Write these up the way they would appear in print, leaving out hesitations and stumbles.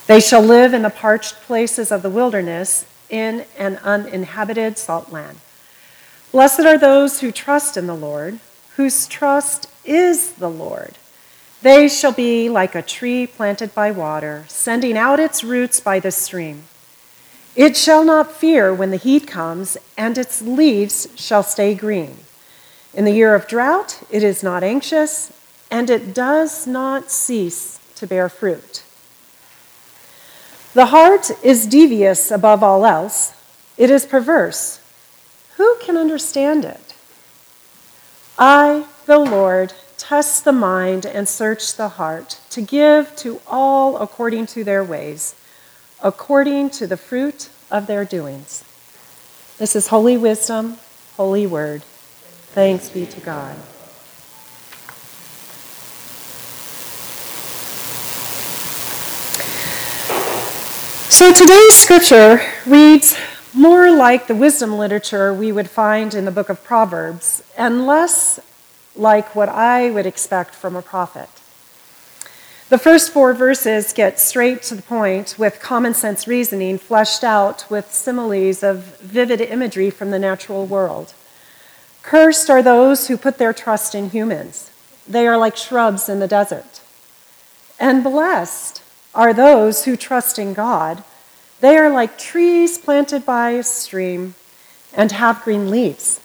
They shall live in the parched places of the wilderness, in an uninhabited salt land. Blessed are those who trust in the Lord, whose trust is the Lord. They shall be like a tree planted by water, sending out its roots by the stream. It shall not fear when the heat comes, and its leaves shall stay green. In the year of drought, it is not anxious, and it does not cease to bear fruit. The heart is devious above all else. It is perverse. Who can understand it? I, the Lord, test the mind and search the heart, to give to all according to their ways, according to the fruit of their doings. This is holy wisdom, holy word. Thanks be to God. So today's scripture reads more like the wisdom literature we would find in the book of Proverbs, and less like what I would expect from a prophet. The first 4 verses get straight to the point with common sense reasoning fleshed out with similes of vivid imagery from the natural world. Cursed are those who put their trust in humans. They are like shrubs in the desert. And blessed are those who trust in God. They are like trees planted by a stream and have green leaves.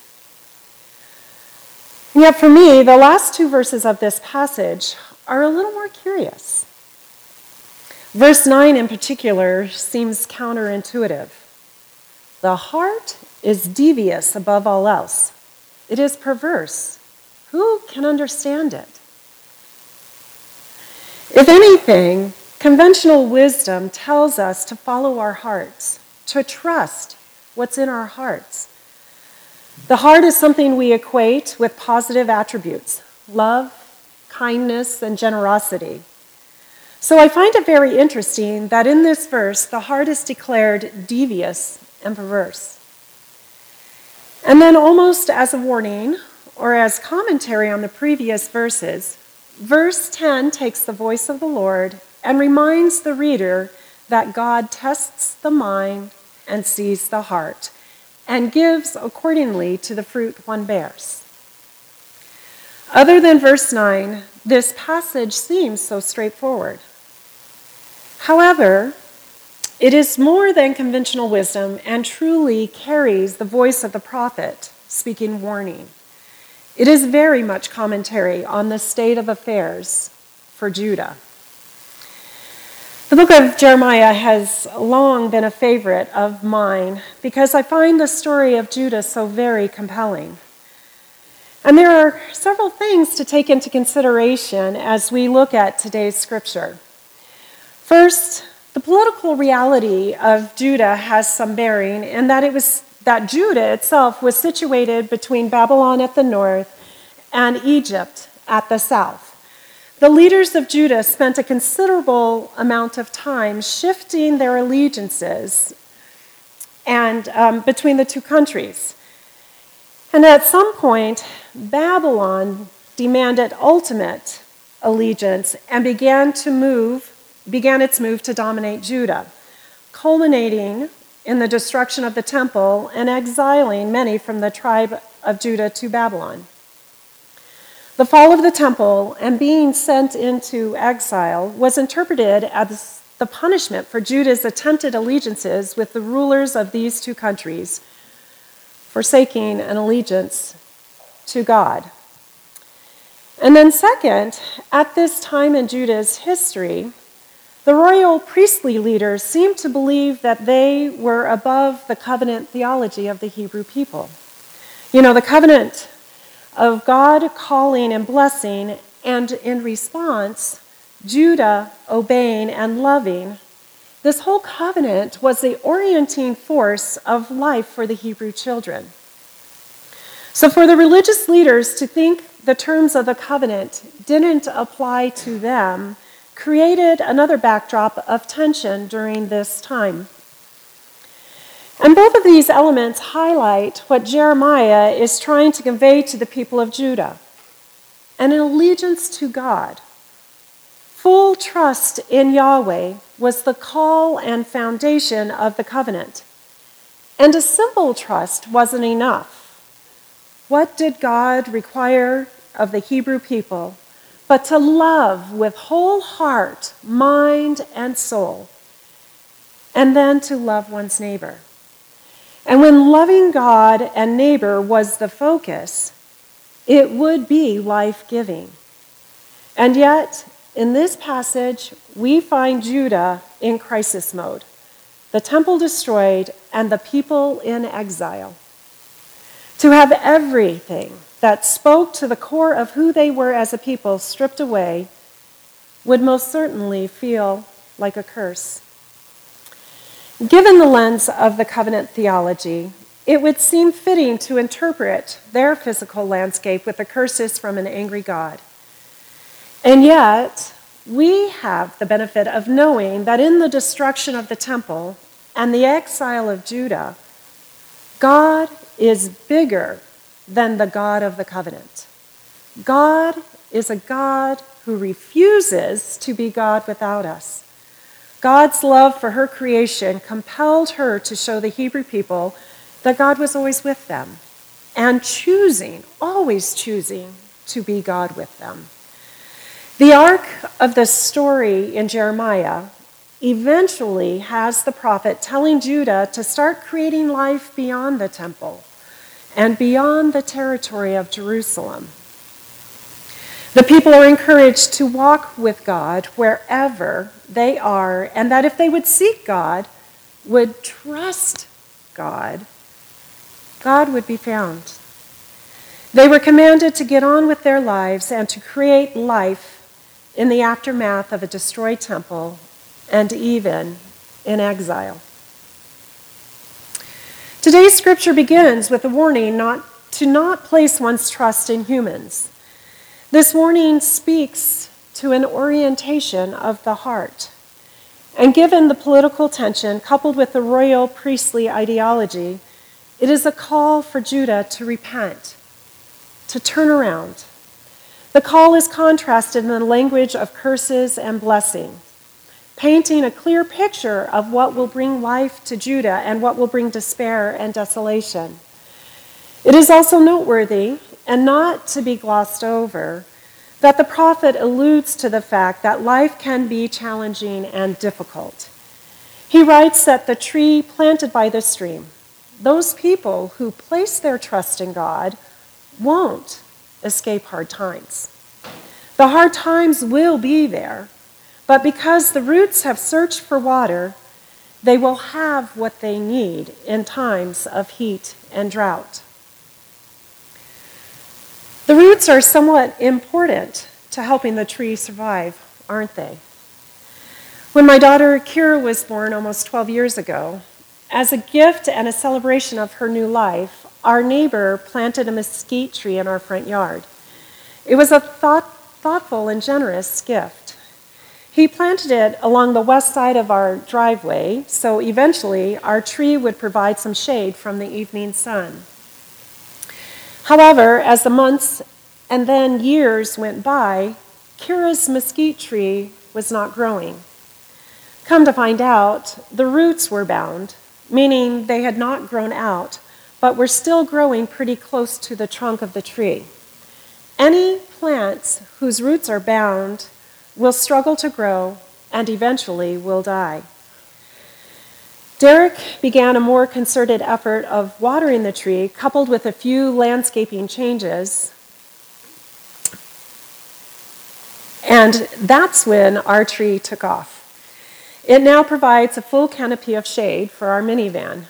And yet for me, the last 2 verses of this passage are a little more curious. Verse 9 in particular seems counterintuitive. The heart is devious above all else. It is perverse. Who can understand it? If anything, conventional wisdom tells us to follow our hearts, to trust what's in our hearts. The heart is something we equate with positive attributes, love, kindness, and generosity. So I find it very interesting that in this verse, the heart is declared devious and perverse. And then almost as a warning, or as commentary on the previous verses, verse 10 takes the voice of the Lord and reminds the reader that God tests the mind and sees the heart, and gives accordingly to the fruit one bears. Other than verse 9, this passage seems so straightforward. However, it is more than conventional wisdom and truly carries the voice of the prophet speaking warning. It is very much commentary on the state of affairs for Judah. The book of Jeremiah has long been a favorite of mine because I find the story of Judah so very compelling. And there are several things to take into consideration as we look at today's scripture. First, the political reality of Judah has some bearing in that Judah itself was situated between Babylon at the north and Egypt at the south. The leaders of Judah spent a considerable amount of time shifting their allegiances and between the two countries. And at some point, Babylon demanded ultimate allegiance and began its move to dominate Judah, culminating in the destruction of the temple and exiling many from the tribe of Judah to Babylon. The fall of the temple and being sent into exile was interpreted as the punishment for Judah's attempted allegiances with the rulers of these two countries, forsaking an allegiance to God. And then second, at this time in Judah's history, the royal priestly leaders seemed to believe that they were above the covenant theology of the Hebrew people. You know, the covenant of God calling and blessing, and in response, Judah obeying and loving. This whole covenant was the orienting force of life for the Hebrew children. So for the religious leaders to think the terms of the covenant didn't apply to them created another backdrop of tension during this time. And both of these elements highlight what Jeremiah is trying to convey to the people of Judah: an allegiance to God, full trust in Yahweh, was the call and foundation of the covenant. And a simple trust wasn't enough. What did God require of the Hebrew people but to love with whole heart, mind, and soul, and then to love one's neighbor? And when loving God and neighbor was the focus, it would be life-giving. And yet, in this passage, we find Judah in crisis mode, the temple destroyed, and the people in exile. To have everything that spoke to the core of who they were as a people stripped away would most certainly feel like a curse. Given the lens of the covenant theology, it would seem fitting to interpret their physical landscape with the curses from an angry God. And yet, we have the benefit of knowing that in the destruction of the temple and the exile of Judah, God is bigger than the God of the covenant. God is a God who refuses to be God without us. God's love for her creation compelled her to show the Hebrew people that God was always with them and always choosing to be God with them. The arc of the story in Jeremiah eventually has the prophet telling Judah to start creating life beyond the temple and beyond the territory of Jerusalem. The people are encouraged to walk with God wherever they are, and that if they would seek God, would trust God, God would be found. They were commanded to get on with their lives and to create life in the aftermath of a destroyed temple and even in exile. Today's scripture begins with a warning to not place one's trust in humans. This warning speaks to an orientation of the heart. And given the political tension coupled with the royal priestly ideology, it is a call for Judah to repent, to turn around. The call is contrasted in the language of curses and blessing, painting a clear picture of what will bring life to Judah and what will bring despair and desolation. It is also noteworthy, and not to be glossed over, that the prophet alludes to the fact that life can be challenging and difficult. He writes that the tree planted by the stream, those people who place their trust in God, won't escape hard times. The hard times will be there, but because the roots have searched for water, they will have what they need in times of heat and drought. The roots are somewhat important to helping the tree survive, aren't they? When my daughter Kira was born almost 12 years ago, as a gift and a celebration of her new life, our neighbor planted a mesquite tree in our front yard. It was a thoughtful and generous gift. He planted it along the west side of our driveway, so eventually our tree would provide some shade from the evening sun. However, as the months and then years went by, Kira's mesquite tree was not growing. Come to find out, the roots were bound, meaning they had not grown out, but were still growing pretty close to the trunk of the tree. Any plants whose roots are bound will struggle to grow and eventually will die. Derek began a more concerted effort of watering the tree, coupled with a few landscaping changes. And that's when our tree took off. It now provides a full canopy of shade for our minivan.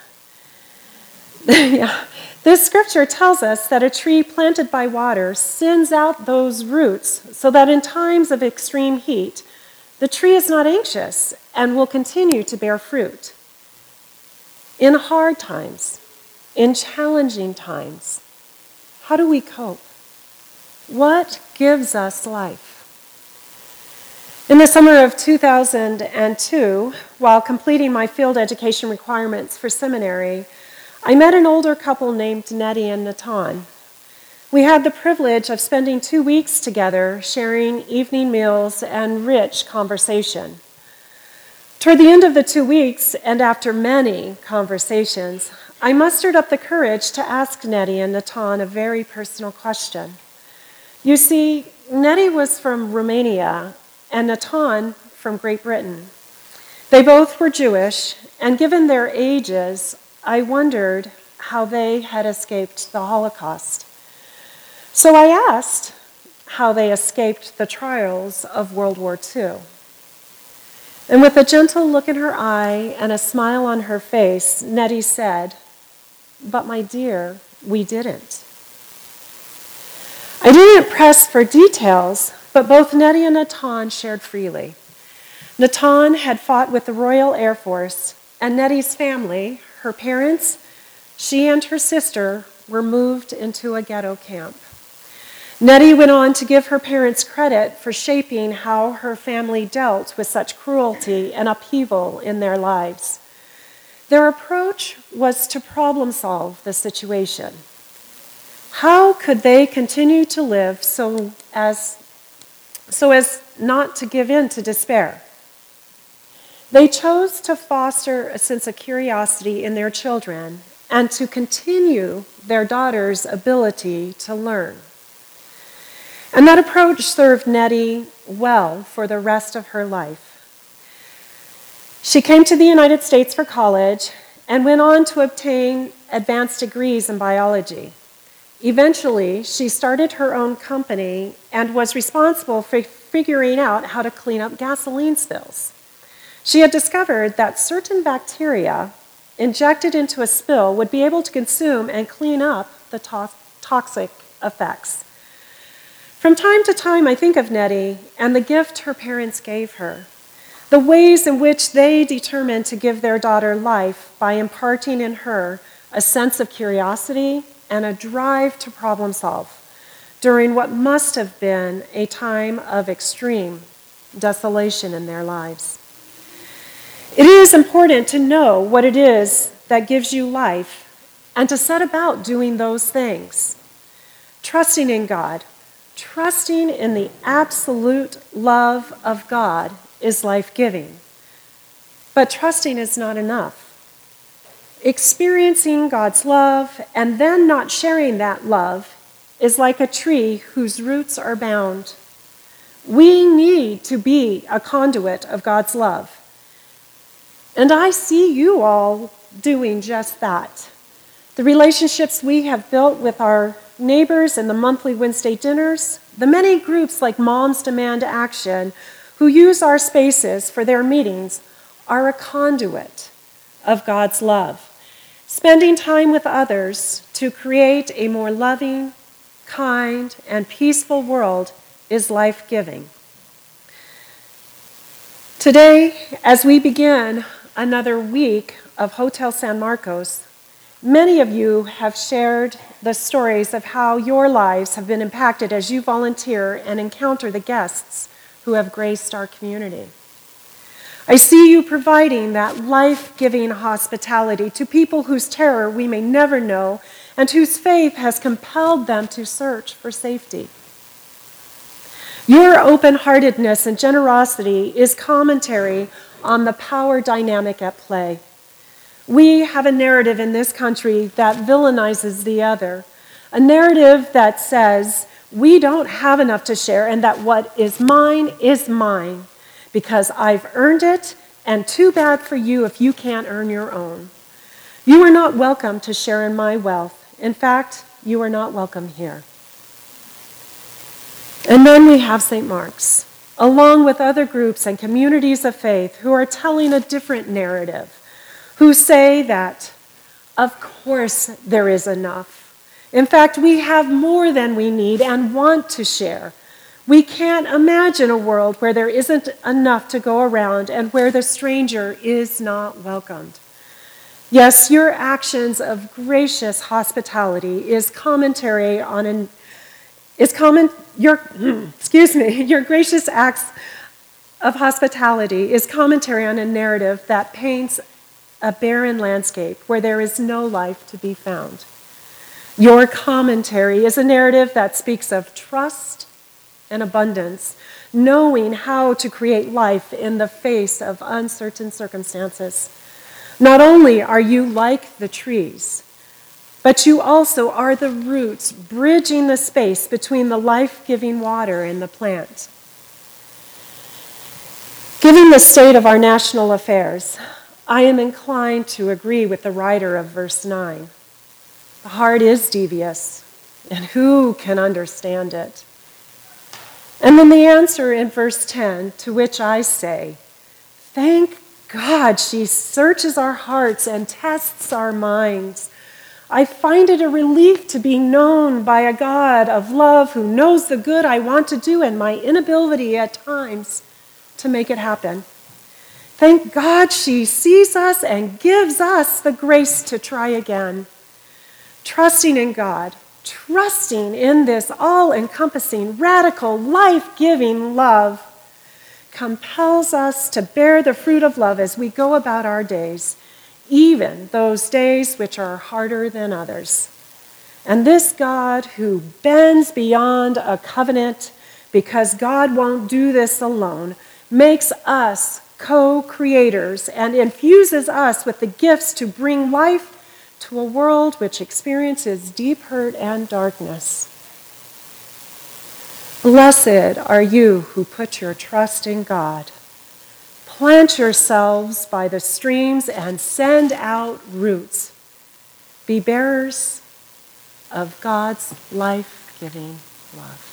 Yeah. This scripture tells us that a tree planted by water sends out those roots so that in times of extreme heat, the tree is not anxious and will continue to bear fruit. In hard times, in challenging times, how do we cope? What gives us life? In the summer of 2002, while completing my field education requirements for seminary, I met an older couple named Nettie and Natan. We had the privilege of spending 2 weeks together, sharing evening meals and rich conversation. Toward the end of the 2 weeks, and after many conversations, I mustered up the courage to ask Nettie and Natan a very personal question. You see, Nettie was from Romania and Natan from Great Britain. They both were Jewish, and given their ages, I wondered how they had escaped the Holocaust. So I asked how they escaped the trials of World War II. And with a gentle look in her eye and a smile on her face, Nettie said, "But my dear, we didn't." I didn't press for details, but both Nettie and Natan shared freely. Natan had fought with the Royal Air Force, and Nettie's family, her parents, she and her sister, were moved into a ghetto camp. Nettie went on to give her parents credit for shaping how her family dealt with such cruelty and upheaval in their lives. Their approach was to problem solve the situation. How could they continue to live so as not to give in to despair? They chose to foster a sense of curiosity in their children and to continue their daughter's ability to learn. And that approach served Nettie well for the rest of her life. She came to the United States for college and went on to obtain advanced degrees in biology. Eventually, she started her own company and was responsible for figuring out how to clean up gasoline spills. She had discovered that certain bacteria injected into a spill would be able to consume and clean up the toxic effects. From time to time, I think of Nettie and the gift her parents gave her, the ways in which they determined to give their daughter life by imparting in her a sense of curiosity and a drive to problem solve during what must have been a time of extreme desolation in their lives. It is important to know what it is that gives you life and to set about doing those things. Trusting in God, trusting in the absolute love of God is life-giving. But trusting is not enough. Experiencing God's love and then not sharing that love is like a tree whose roots are bound. We need to be a conduit of God's love. And I see you all doing just that. The relationships we have built with our neighbors and the monthly Wednesday dinners, the many groups like Moms Demand Action who use our spaces for their meetings are a conduit of God's love. Spending time with others to create a more loving, kind, and peaceful world is life-giving. Today, as we begin another week of Hotel San Marcos, many of you have shared the stories of how your lives have been impacted as you volunteer and encounter the guests who have graced our community. I see you providing that life-giving hospitality to people whose terror we may never know and whose faith has compelled them to search for safety. Your open-heartedness and generosity is commentary on the power dynamic at play. We have a narrative in this country that villainizes the other, a narrative that says we don't have enough to share and that what is mine because I've earned it, and too bad for you if you can't earn your own. You are not welcome to share in my wealth. In fact, you are not welcome here. And then we have St. Mark's, along with other groups and communities of faith who are telling a different narrative, who say that, of course, there is enough. In fact, we have more than we need and want to share. We can't imagine a world where there isn't enough to go around and where the stranger is not welcomed. Yes, your actions of gracious hospitality is commentary on your gracious acts of hospitality is commentary on a narrative that paints a barren landscape where there is no life to be found. Your commentary is a narrative that speaks of trust and abundance, knowing how to create life in the face of uncertain circumstances. Not only are you like the trees, but you also are the roots bridging the space between the life-giving water and the plant. Given the state of our national affairs, I am inclined to agree with the writer of verse 9. The heart is devious, and who can understand it? And then the answer in verse 10, to which I say, thank God she searches our hearts and tests our minds. I find it a relief to be known by a God of love who knows the good I want to do and my inability at times to make it happen. Thank God she sees us and gives us the grace to try again. Trusting in God, trusting in this all-encompassing, radical, life-giving love compels us to bear the fruit of love as we go about our days, even those days which are harder than others. And this God who bends beyond a covenant because God won't do this alone, makes us co-creators and infuses us with the gifts to bring life to a world which experiences deep hurt and darkness. Blessed are you who put your trust in God. Plant yourselves by the streams and send out roots. Be bearers of God's life-giving love.